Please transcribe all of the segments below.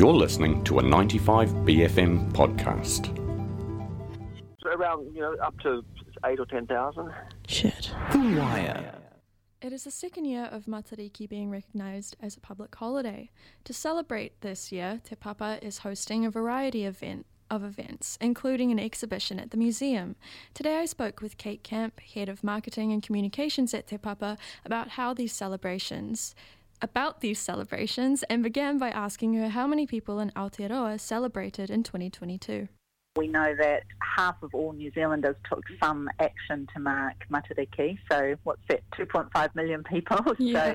You're listening to a 95BFM podcast. Around, up to 8 or 10,000. Shit. The Wire. It is the second year of Matariki being recognised as a public holiday. To celebrate this year, Te Papa is hosting a variety of events, including an exhibition at the museum. Today I spoke with Kate Camp, Head of Marketing and Communications at Te Papa, about these celebrations, and began by asking her how many people in Aotearoa celebrated in 2022. We know that half of all New Zealanders took some action to mark Matariki, so what's that, 2.5 million people? Yeah. So,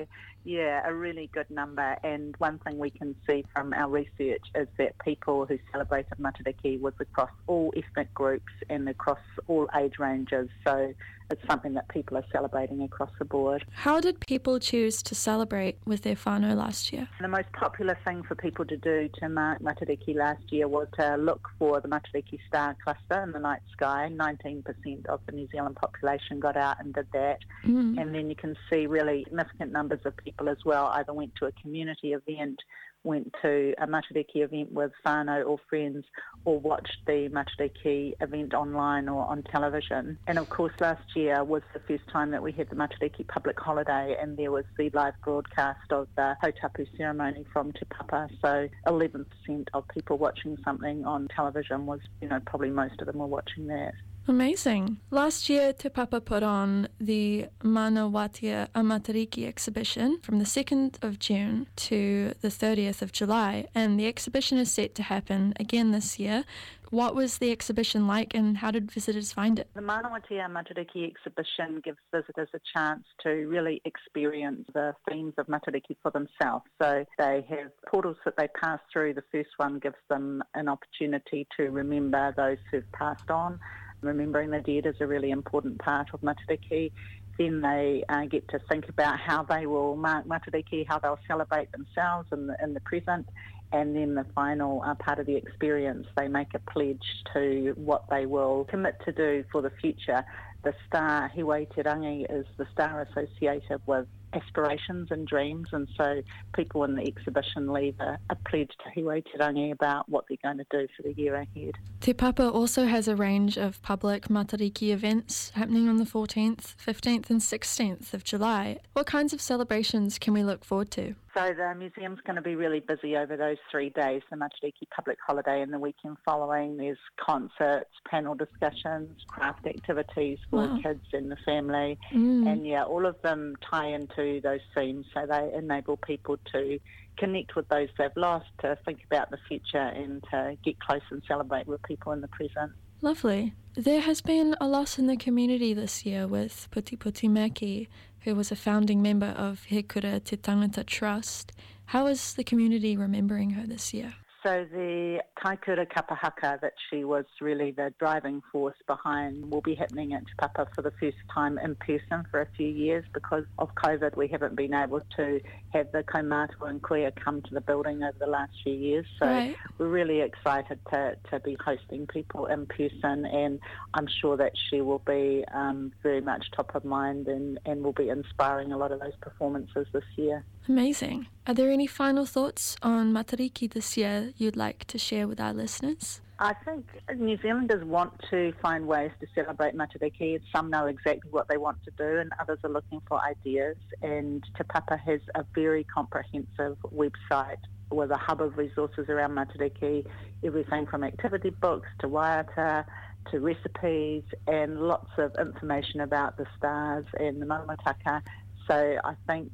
a really good number. And one thing we can see from our research is that people who celebrated Matariki was across all ethnic groups and across all age ranges, so it's something that people are celebrating across the board. How did people choose to celebrate with their whānau last year? The most popular thing for people to do to mark Matariki last year was to look for the Matariki star cluster in the night sky. 19% of the New Zealand population got out and did that. And then you can see really significant numbers of people as well either went to a community event, went to a Matariki event with whānau or friends, or watched the Matariki event online or on television. And of course last year was the first time that we had the Matariki public holiday, and there was the live broadcast of the Hautapu ceremony from Te Papa. So 11% of people watching something on television was, probably most of them were watching that. Amazing. Last year, Te Papa put on the Manawatia a Matariki exhibition from the 2nd of June to the 30th of July, and the exhibition is set to happen again this year. What was the exhibition like, and how did visitors find it? The Manawatia Matariki exhibition gives visitors a chance to really experience the themes of Matariki for themselves. So they have portals that they pass through. The first one gives them an opportunity to remember those who've passed on. Remembering the dead is a really important part of Matariki. Then they get to think about how they will mark Matariki, how they'll celebrate themselves in the present. And then the final part of the experience, they make a pledge to what they will commit to do for the future. The star, Hiwai Te Rangi, is the star associated with aspirations and dreams, and so people in the exhibition leave a pledge to Hiwai Te Rangi about what they're going to do for the year ahead. Te Papa also has a range of public Matariki events happening on the 14th, 15th and 16th of July. What kinds of celebrations can we look forward to? So the museum's going to be really busy over those 3 days, the Matariki public holiday, and the weekend following there's concerts, panel discussions, craft activities for kids and the family, and all of them tie into those themes, so they enable people to connect with those they've lost, to think about the future and to get close and celebrate with people in the present. Lovely. There has been a loss in the community this year with Puti Puti Maki, who was a founding member of He Kura Te Tangata Trust. How is the community remembering her this year? So the Taikura Kapahaka that she was really the driving force behind will be happening at Te Papa for the first time in person for a few years. Because of COVID, we haven't been able to have the kaumātua and kuia come to the building over the last few years. So we're really excited to be hosting people in person, and I'm sure that she will be very much top of mind and will be inspiring a lot of those performances this year. Amazing. Are there any final thoughts on Matariki this year you'd like to share with our listeners? I think New Zealanders want to find ways to celebrate Matariki. Some know exactly what they want to do, and others are looking for ideas. And Te Papa has a very comprehensive website with a hub of resources around Matariki, everything from activity books to waiata to recipes, and lots of information about the stars and the maumataka. So I think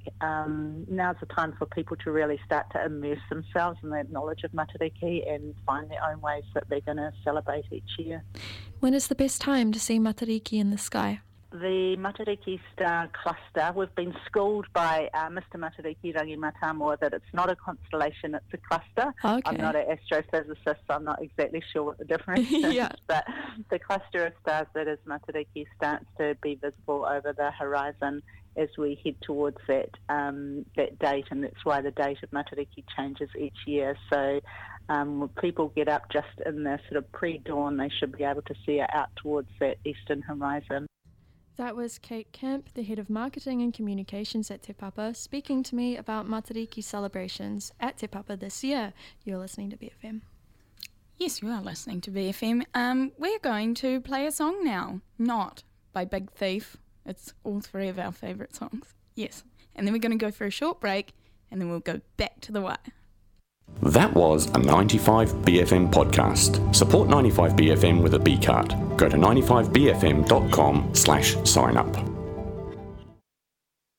now's the time for people to really start to immerse themselves in that knowledge of Matariki and find their own ways that they're going to celebrate each year. When is the best time to see Matariki in the sky? The Matariki star cluster, we've been schooled by Mr. Matariki Rangi Matamua that it's not a constellation, it's a cluster. Okay. I'm not an astrophysicist, so I'm not exactly sure what the difference is. But the cluster of stars that is Matariki starts to be visible over the horizon as we head towards that date, and that's why the date of Matariki changes each year. So when people get up just in the sort of pre-dawn, they should be able to see it out towards that eastern horizon. That was Kate Kemp, the Head of Marketing and Communications at Te Papa, speaking to me about Matariki celebrations at Te Papa this year. You're listening to BFM. Yes, you are listening to BFM. We're going to play a song now, Not by Big Thief. It's all three of our favourite songs. Yes. And then we're going to go for a short break, and then we'll go back to the wire. That was a 95BFM podcast. Support 95BFM with a B card. Go to 95bfm.com/sign up.